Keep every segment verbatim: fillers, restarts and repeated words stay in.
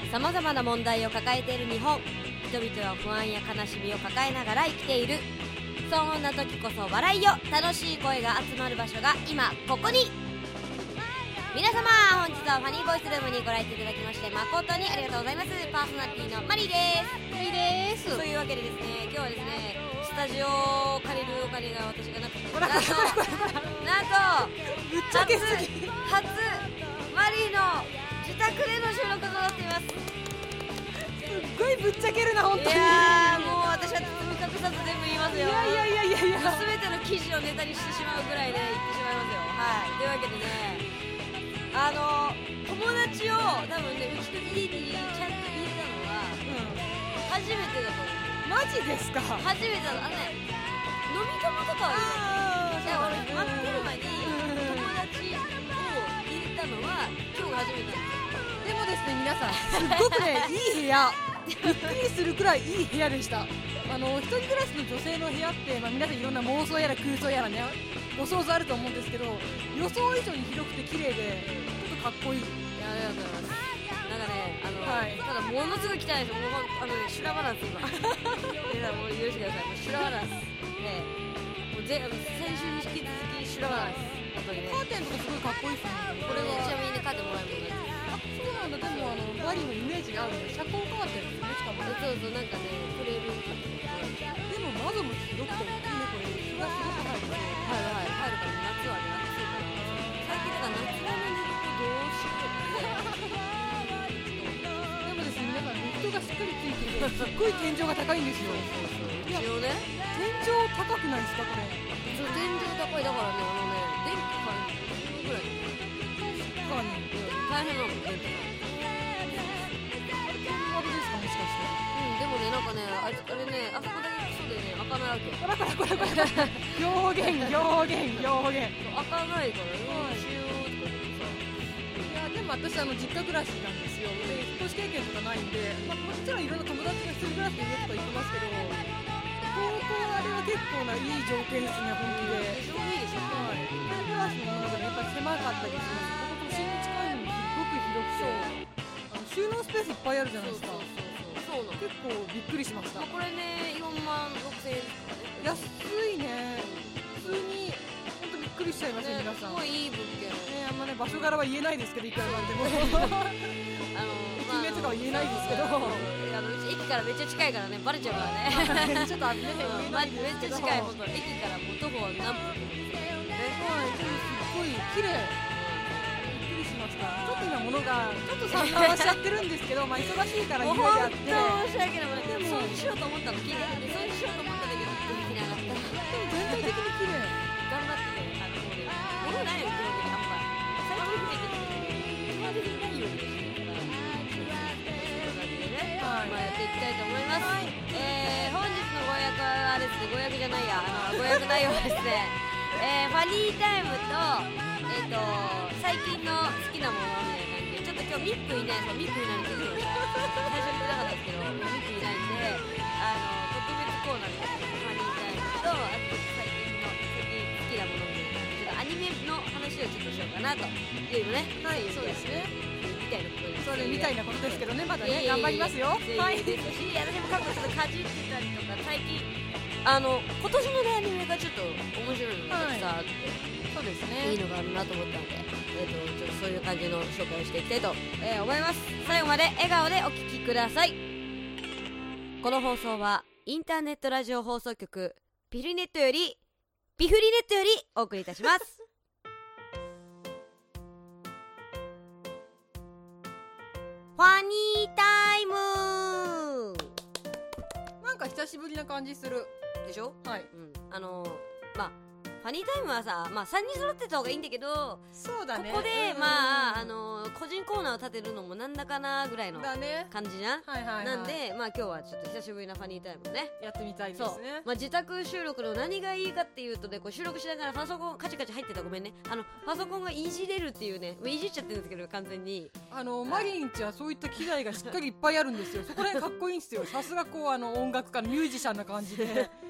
さまざまな問題を抱えている日本。人々は不安や悲しみを抱えながら生きている。そんな時こそ笑いよ、楽しい声が集まる場所が今ここに。皆様、本日はファニーボイスルームにご来店いただきまして誠にありがとうございます。パーソナリティのマリーです。 マリーです。 というわけでですね、今日はですね、スタジオを借りるお金が私がなくて、 ほらほらほらほらなんとぶっちゃけすぎ。 初マリーの自宅での収録となっています。 すっごいぶっちゃけるな、本当に。 いやー、もう私は包み隠さず全部言いますよ。 いやいやいやいやいや、 全ての記事をネタにしてしまうぐらいで言ってしまいますよ。はい、というわけでね、あの友達を多分ね、うちの家にちゃんと入れたのは、うん、初めてだと思う。 マジですか。 初めてだ。あのね、飲み友とかは言う。いや、俺待ってる間に友達を入れたのは今日が初めてなんですよ。 でもですね、皆さんすっごくねいい部屋、びっくりするくらいいい部屋でした。あの一人暮らしの女性の部屋って、まあ、皆さんいろんな妄想やら空想やらね、ご想像あると思うんですけど、予想以上に広くて綺麗でちょっとかっこいい。 いや、ありがとうございます。なんかね、あの、 はい、 ただものすごい汚いですよ。もうほんあのね、修羅場なんです今。皆さんもう許してください。もう修羅場なんです。ね、もうぜあの先週に引き続き修羅場なんです。本当にね。 カーテンとかすごいかっこいいですね。 これね、ちなみにね、買ってもらえるのね。 あ、そうなんだ。でもあのバリのイメージがあるんで、遮光カーテンですね。しかもそうそう、なんかね、くれる。 でも窓も広くていいね。これ日がすごく入る。 はいはい、入るから夏はね、暑いから。最近だから夏場の寝るとどうしようって。 でもですね、皆さんロフトがしっかりついていて、すっごい天井が高いんですよ。 一応ね、 天井高くないですかこれ。 そう、天井高いだからね、あのね、電気買えるぐらい。 確かに。 大変なの、電気が。 あれですか、もしかして。 うん、でもね、なんかね、あれ、あれね、あそこだけクソでね、開かないわけ。 こらこらこらこら表現表現表現。 開かないからね、どうしようとかいや、でも私あの実家暮らしなんですよ。で、引っ越し経験とかないんで、まあ、もちろんいろんな友達が一人暮らしで家とか行きますけど、ここあれは結構ないい条件ですね、本気で。 でしょ、いいでしょ。 はい。一人暮らしのものがやっぱり狭かったりします。ここ都心に近いのにすごく広くて、あの収納スペースいっぱいあるじゃないですか。 そうそうそうそう、そうなの。 結構びっくりしました。 まあ、これね、よんまんろくせんえんですからね。 安いね。普通に本当びっくりしちゃいますよ、 ね、 皆さん。 すごいいい物件。 ね、あんまね場所柄は言えないですけど、いくらなんでもあの駅名とかは言えないですけど、 あのうち駅からめっちゃ近いからね、バレちゃうからね。 ちょっとあれね、 うん、まめっちゃ近い、本当駅からもう徒歩何分もですよね。 はい、でもすっごい綺麗。びっくりしました。ちょっと今物がちょっと散乱はしちゃってるんですけど、まあ忙しいからもう家であって、でも本当申し訳ない。でもそうしようと思ったの、聞いてるんで、そうしようと思ったんだけど、できなかった。 全体的に綺麗。 頑張ってね、あのもうね、物ないの基本的にあんま最近増えてきてね、基本的にないようにしてるから、そういう感じでね、 はい、 まあやっていきたいと思います。はい、えー、本日のご予約はですね、ご予約じゃないや、あのご予約内容はですね、えー、ファニータイムと、えっ、ー、と最近の好きなものみたいな感じで、ちょっと今日ミックいないんですよ。ミックいないの気づきました。最初に言ってなかったんですけど、ミックいないんで、あの特別コーナーみたいな、ファニータイムと、あと最近の最近好きなものみたいな、ちょっとアニメの話をちょっとしようかなというのね。 はい、そうですね。 みたいなことです。 それみたいなことですけどね、まだね、 いやいやいや頑張りますよ。 はい。ですし、私も過去ちょっとかじってたりとか、最近あの今年のねアニメがちょっと面白いのがたくさんあって、 そうですね。 いいのがあるなと思ったんで、えーと、ちょっとそういう感じの紹介をしていきたいと、えー、思います。最後まで笑顔でお聞きください。この放送はインターネットラジオ放送局ピフリネットよりピフリネットよりお送りいたします。ファニータイムなんか久しぶりな感じするでしょ。 はい、 うん、あのまあファニータイムはさ、まあ、さんにん揃ってた方がいいんだけど、 そうだね、 ここで、 うん、 まあ、あの個人コーナーを立てるのもなんだかなぐらいの感じじゃん、 はいはいはい、 なんで、まあ、今日はちょっと久しぶりなファニータイムをねやってみたいですね。 まあ、自宅収録の何がいいかっていうとね、こう収録しながらパソコンカチカチ入ってたらごめんね、あのパソコンがいじれるっていうね、いじっちゃってるんですけど完全にあのマリンちはそういった機材がしっかりいっぱいあるんですよ。そこら辺かっこいいんですよ。さすがこうあの音楽家のミュージシャンな感じで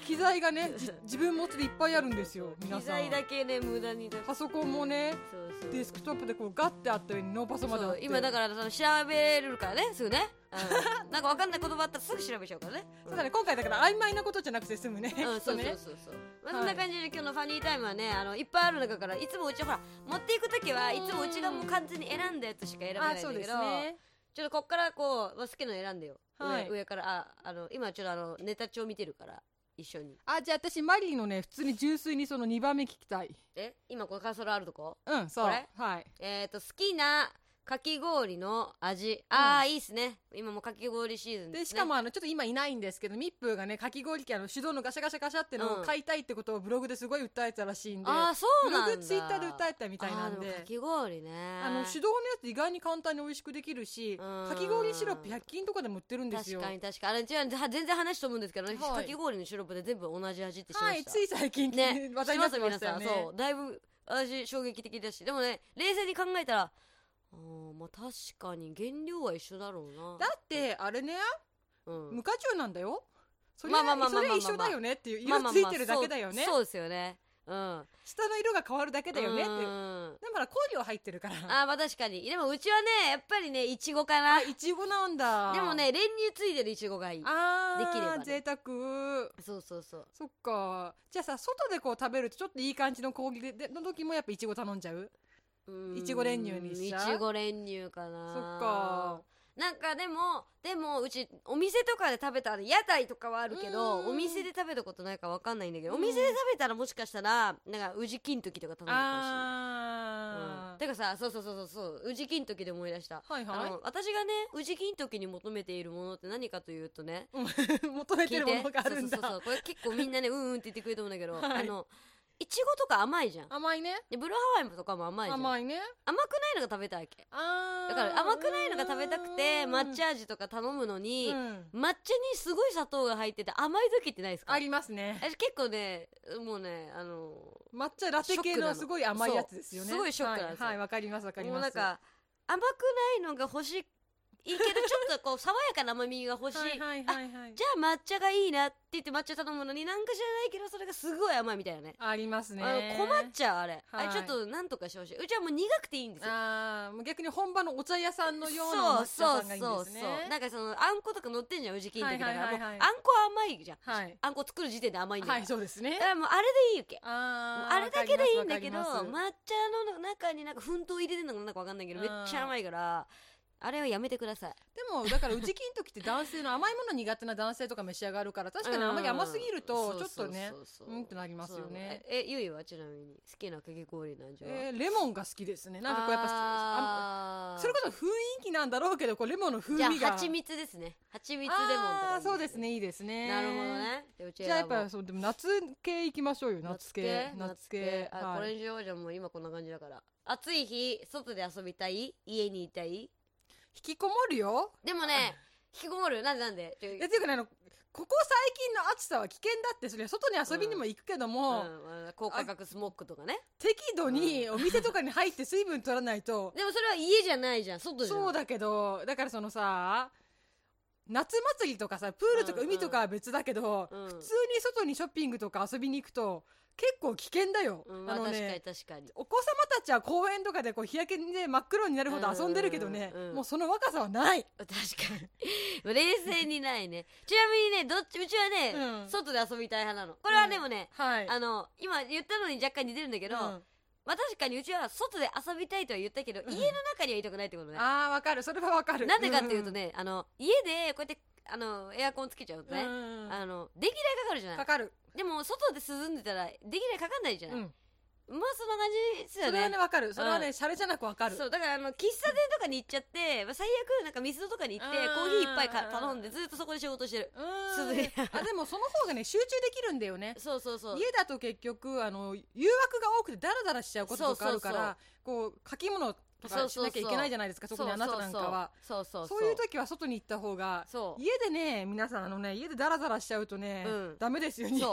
機材がね自分持ちでいっぱいあるんですよ皆さん。 機材だけね無駄にパソコンもねそうそうデスクトップでこうガッてあった上にノーパソまであって今だからその調べるからねすぐね、うん、なんか分かんない言葉あったらすぐ調べちゃうからね、 うん、そうだね今回だから曖昧なことじゃなくて済むね、 うん、そうそうそうそう、まあ、そんな感じで今日のファニータイムはねあのいっぱいある中からいつもうちほら持っていくときはいつもうちがもう完全に選んだやつしか選べないんだけど、 あそうですね、 ちょっとこっからこう好きなの選んでよ、 はい、 上, 上からああの今ちょっとあのネタ帳見てるから一緒に。 あじゃあ私マリーのね普通に純粋にそのにばんめ聞きたい。 え今これカーソルあるとこうんそうこれはいえっ、ー、と好きなかき氷の味、ああ、うん、いいっすね今もかき氷シーズンですね。 でしかもあのちょっと今いないんですけどミップーがねかき氷機あの手動のガシャガシャガシャってのを買いたいってことをブログですごい訴えてたらしいんで、 ああそうなんだ、 ブログツイッターで訴えたみたいなんで、 あでもかき氷ねあの手動のやつ意外に簡単に美味しくできるしかき氷シロップひゃく均とかでも売ってるんですよ。 確かに確かにあれ違う全然話と思うんですけどね、はい、かき氷のシロップで全部同じ味ってしました。 はいつい最近、 ね、 話題になってましたよね。 皆さんそうだいぶ味衝撃的だしでもね冷静に考えたらあまあ確かに原料は一緒だろうな。 だってあれね、うん、無果汁なんだよ。それまあまあまあまあまあまあそれ一緒だよねっていう色ついてるだけだよね。 まあまあまあそう、そうですよね。うん。 下の色が変わるだけだよねっていう。でもほら香料入ってるから。 あまあ確かに。でもうちはねやっぱりねいちごかな。 あいちごなんだ。 でもね練乳ついてるいちごがいい。 あーできれば、ね。 贅沢。 そうそうそう。 そっか。じゃあさ外でこう食べるとちょっといい感じの氷での時もやっぱいちご頼んじゃう？いちご練乳にしちゃう？ いちご練乳かな。 そっか。 なんかでもでもうちお店とかで食べたら屋台とかはあるけどお店で食べたことないから分かんないんだけどお店で食べたらもしかしたらなんか宇治金時とか頼むかもしれない。あ、うん、てかさそうそうそうそう宇治金時で思い出した、はいはい、あの私がね宇治金時に求めているものって何かというとね求めてるものがあるんだ。 そうそうそうこれ結構みんなねうんうんって言ってくれると思うんだけど、はい、あのいちごとか甘いじゃん。 甘いね。 でブルーハワイとかも甘いじゃん。 甘いね。 甘くないのが食べたいわけ。あだから甘くないのが食べたくて抹茶味とか頼むのに、うん、抹茶にすごい砂糖が入ってて甘い時ってないですか？ ありますね。 私結構ねもうねあの抹茶ラテ系のすごい甘いやつですよね。 すごいショックなんですよ。 はいわ、はい、かりますわかります。 もうなんか甘くないのが欲しいいいけどちょっとこう爽やかな甘みが欲しい。はいはいはいはい、じゃあ抹茶がいいなって言って抹茶頼むのになんか知らないけどそれがすごい甘いみたいなね。 ありますね。 あの困っちゃうあれ、はい、あれちょっとなんとかしてほしい。うちはもう苦くていいんですよ。 あもう逆に本場のお茶屋さんのような抹茶さんがいいんですね。そうそうそうなんかそのあんことか乗ってんじゃん宇治金時だから、はいはいはいはい、もうあんこ甘いじゃん、はい、あんこ作る時点で甘いんだから、 はいそうですね。 だからもうあれでいいわけ。ああれだけでいいんだけど抹茶の中になんか粉糖入れてんのかなんかわかんないけどめっちゃ甘いからあれはやめてください。 でもだから宇治金時って男性の甘いもの苦手な男性とか召し上がるから確かにあまり甘すぎるとちょっとねうんってなりますよね。 えゆいはちなみに好きなかき氷の味は？ えー、レモンが好きですね。なんかこうやっぱあそれこそ雰囲気なんだろうけどこうレモンの風味が。 じゃあ蜂蜜ですね。蜂蜜レモンとか、 ね、そうですねいいですね。 なるほどね。 じゃあやっぱそうでも夏系いきましょうよ。夏系夏系あ、はい、これにしよう。じゃあもう今こんな感じだから暑い日外で遊びたい家にいたい引きこもるよ。 でもね引きこもるなんでなんでえっていうかねあのここ最近の暑さは危険だってそれ外に遊びにも行くけども、うんうん、高価格スモッグとかね適度にお店とかに入って水分取らないとでもそれは家じゃないじゃん外じゃん。 そうだけどだからそのさ夏祭りとかさプールとか海とかは別だけど、うんうん、普通に外にショッピングとか遊びに行くと結構危険だよ、 うん、あのね、確かに確かにお子様たちは公園とかでこう日焼けで真っ黒になるほど遊んでるけどね、うんうんうん、もうその若さはない。 確かに冷静にないね。ちなみにねどっちうちはね、うん、外で遊びたい派なの。これはでもね、うんはい、あの今言ったのに若干似てるんだけど、うんまあ、確かにうちは外で遊びたいとは言ったけど、うん、家の中にはいたくないってことね。 あーわかるそれはわかる。 なんでかっていうとね、うん、あの家でこうやってあのエアコンつけちゃうとね、うん、あの電気代かかるじゃない。 かかる。 でも外で涼んでたら電気代かかんないじゃない、うん、まあそんな感じですよね。 それはねわかる。それはね、うん、シャレじゃなくわかる。 そうだからあの喫茶店とかに行っちゃって、まあ、最悪なんかミスドとかに行ってコーヒーいっぱいか頼んでずっとそこで仕事してる。 あでもその方がね集中できるんだよね。 そうそうそう。 家だと結局あの誘惑が多くてダラダラしちゃうこととかあるからこう書き物とかしなきゃいけないじゃないですか。そこにあなたなんかはそうそうそういう時は外に行った方が。家でね皆さんあのね家でダラダラしちゃうとね、うん、ダメですよね。 そう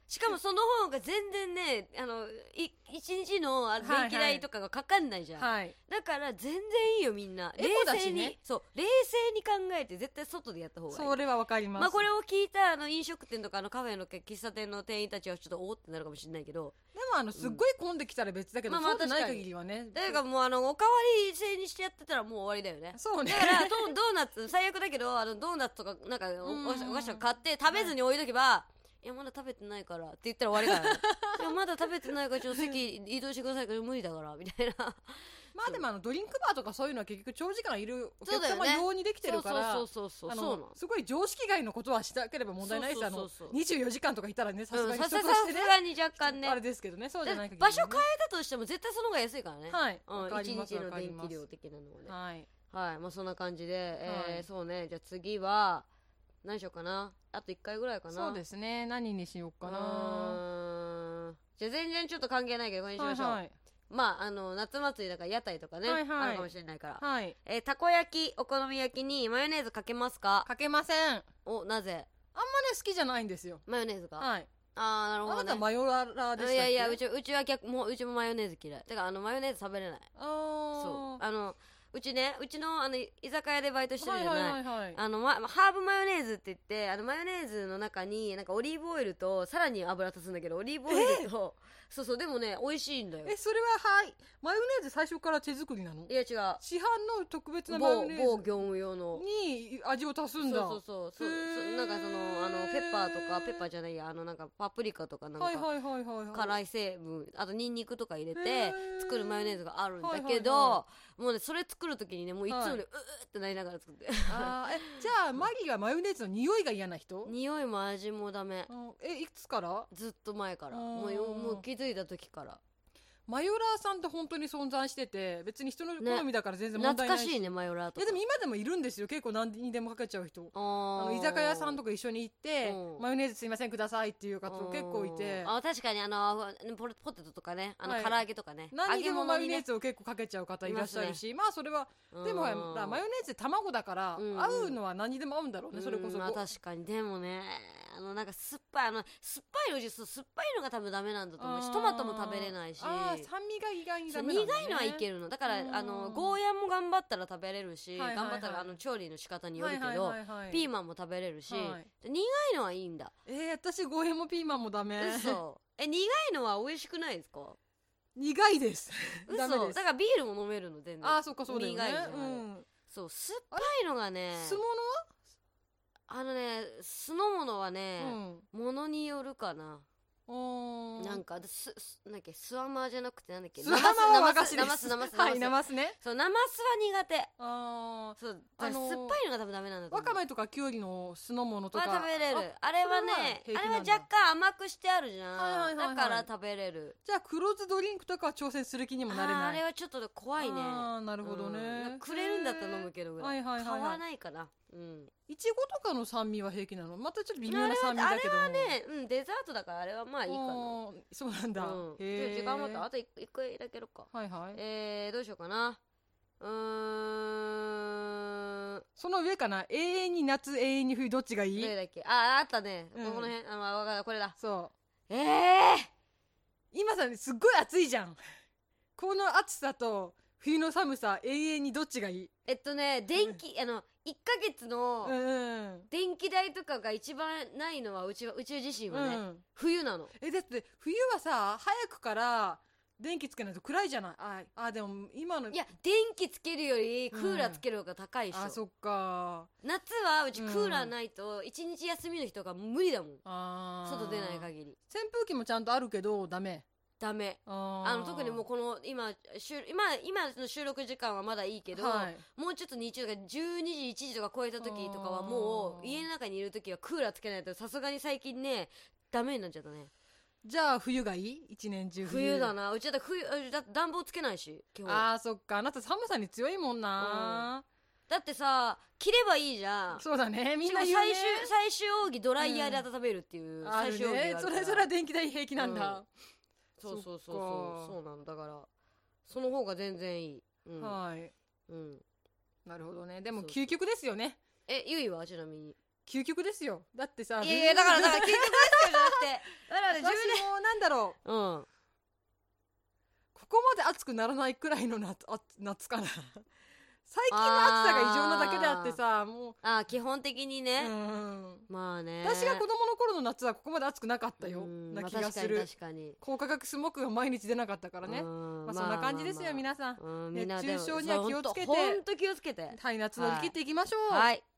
しかもその方が全然ねあのい一日のあ電気代とかがかかんないじゃん、 はい、 だから全然いいよみんな。冷静に、ね、そう冷静に考えて絶対外でやった方がいい。 それはわかります。 まあこれを聞いたあの飲食店とかのカフェの喫茶店の店員たちはちょっとおーってなるかもしれないけど、 でもあのすっごい混んできたら別だけど、うん、そうじゃない限りはね。 だからもうあのおかわり制にしてやってたらもう終わりだよね。 そうね。 だからドドーナツ最悪だけどあのドーナツとかなんかお菓子とか買って食べずに置いとけば、はい、いやまだ食べてないからって言ったら終わりから、ね、いやまだ食べてないからちょっと席移動してくださいから無理だからみたいな。 まあでもあのドリンクバーとかそういうのは結局長時間いるお客様用にできてるから、 そうそうそうそうそうすごい常識外のことはしたければ問題ないです。あのにじゅうよじかんとかいたらね、さすがにさすがに若干ねあれですけどね、そうじゃない限り、ね、 場所変えたとしても絶対その方が安いからね。 はい、 うん、いちにちの電気量的なのはね。 はいはい、まあそんな感じで、えーはい、 そうね。じゃあ次は何しようかな。あといっかいぐらいかな。 そうですね。何にしようかな。 じゃあ全然ちょっと関係ないけどこれにしましょう。はいはい、まああの夏祭りだから屋台とかね、はいはい、あるかもしれないから、はい、えー、たこ焼きお好み焼きにマヨネーズかけますか？ かけません。 お、なぜ？ あんまね好きじゃないんですよ、 マヨネーズが。 はい。 あーなるほどね。 あなたマヨラーでしたっけ？ いやいや、うちうちは逆、もううちもマヨネーズ嫌い。てかあのマヨネーズ食べれない。 あー、 そうあのうちね、うちのあの居酒屋でバイトしてるじゃない、はいはいはい、あの、ま、ハーブマヨネーズって言ってあのマヨネーズの中になんかオリーブオイルとさらに油足すんだけどオリーブオイルと、そうそう、でもね美味しいんだよ。 え、それははいマヨネーズ最初から手作りなの？ いや違う、 市販の特別なマヨネーズ某業務用のに味を足すんだ。 そうそうそうそう、なんかそのあのペッパーとかペッパーじゃないやあのなんかパプリカとかなんか、はいはいはいはい、辛い成分あとニンニクとか入れて作るマヨネーズがあるんだけど、はいはいはい、もうねそれ作る時にねもういつもね、はい、うーってなりながら作って。 あえじゃあマギはマヨネーズの匂いが嫌な人？ 匂いも味もダメ。 え、いつから？ ずっと前から、もうもう気づいた時から。 マヨラーさんって本当に存在してて別に人の好みだから全然問題ないし、ね、 懐かしいねマヨラーとか。 いやでも今でもいるんですよ、結構何にでもかけちゃう人。あの居酒屋さんとか一緒に行ってマヨネーズすいませんくださいっていう方結構いて、 あ確かにあのポテトとかねあの唐揚げとかね、 はい、何でもマヨネーズを結構かけちゃう方いらっしゃるし、ね、まあそれはでもマヨネーズって卵だから合うのは何にでも合うんだろうね、それこそ。 まあ確かに。でもねあのなんか酸っぱいあの酸っぱいのジュース酸っぱいのが多分ダメなんだと思うし、トマトも食べれないし、あ酸味が意外にダメなんだね。 苦いのはいけるのだから、あのゴーヤンも頑張ったら食べれるし、はいはいはい、頑張ったらあの調理の仕方によるけど、はいはいはいはい、ピーマンも食べれるし、はい、苦いのはいいんだ。 えー、私ゴーヤンもピーマンもダメ。 嘘。え、苦いのは美味しくないですか？ 苦いです。 嘘。 ダメです。 だからビールも飲めるの全然。 あ、そっかそうだよね。 苦いじゃん、うん、そう酸っぱいのがね。 酢物はあのね酢の物はね、うん、ものによるかな。なんかすなんだっけスワマーじゃなくてなんだっけスワマーは和菓子です。 ナマスナマスはいナマスね。 そうナマスは苦手。 あそう、あのー、酸っぱいのが多分ダメなんだと思う。 わかめとかきゅうりの酢の物とかは食べれる。あれはねあれは若干甘くしてあるじゃん、はいはいはいはい、だから食べれる。 じゃあ黒酢ドリンクとかは挑戦する気にもなれない。 あ, あれはちょっと怖いね。 あなるほどね、 うん、くれるんだったら飲むけどぐらい、はいはいはいはい、買わないかな。うん、 いちごとかの酸味は平気なの？またちょっと微妙な酸味だけども。 あれはね、うん、デザートだからあれはまあいいかな。 そうなんだ、うん、 へ時間もったあといっかいだけろか。はいはい。えー、どうしようかな。うーんその上かな。永遠に夏永遠に冬どっちがいい？ どれだっけ。ああったね、うん、この辺あのこれだ。 そうええー、 今さすっごい暑いじゃん。この暑さと冬の寒さ永遠にどっちがいい？ えっとね電気、うん、あのいっかげつの電気代とかが一番ないのはうちはうち自身はね、うん、冬なの。 えだって冬はさ早くから電気つけないと暗いじゃない。ああでも今のいや電気つけるよりクーラーつける方が高いでしょ、うん、 あそっか。 夏はうちクーラーないと一日休みの人が無理だもん、うん、外出ない限り。 扇風機もちゃんとあるけどダメ？ ダメ。あの特にもうこの今今今の収録時間はまだいいけど、はい、もうちょっと日中とかじゅうにじいちじとか超えた時とかはもう家の中にいる時はクーラーつけないとさすがに最近ねダメになっちゃったね。 じゃあ冬がいい？一年中冬。 冬だな。うちだって冬だって暖房つけないし基本。 あーそっか。あなた寒さに強いもんな、 うん、だってさ着ればいいじゃん。 そうだねみんな言うね。 最終最終奥義ドライヤーで温めるっていう、うん、最終奥義があるから、 ね、それそれは電気代平気なんだ、うん、 そうそうそうそうそうなんだからその方が全然いい、うん、はい、うん、 なるほどね。でも究極ですよね。 えゆいはちなみに究極ですよ。だってさ、 いやいやだからだから究極ですよじゃなくてだから自分私もなんだろう、 でうんここまで暑くならないくらいの夏、あ夏かな最近の暑さが異常なだけであってさ、もうあー基本的にね、 うん、 まあね私が子供の頃の夏はここまで暑くなかったようんなまあ気がする。 確かに高価格スモッグが毎日出なかったからね。 うんまあそんな感じですよ、皆さん。 うんみんなでも熱中症には気をつけてほんと気をつけてはい、夏乗り切っていきましょう。 はい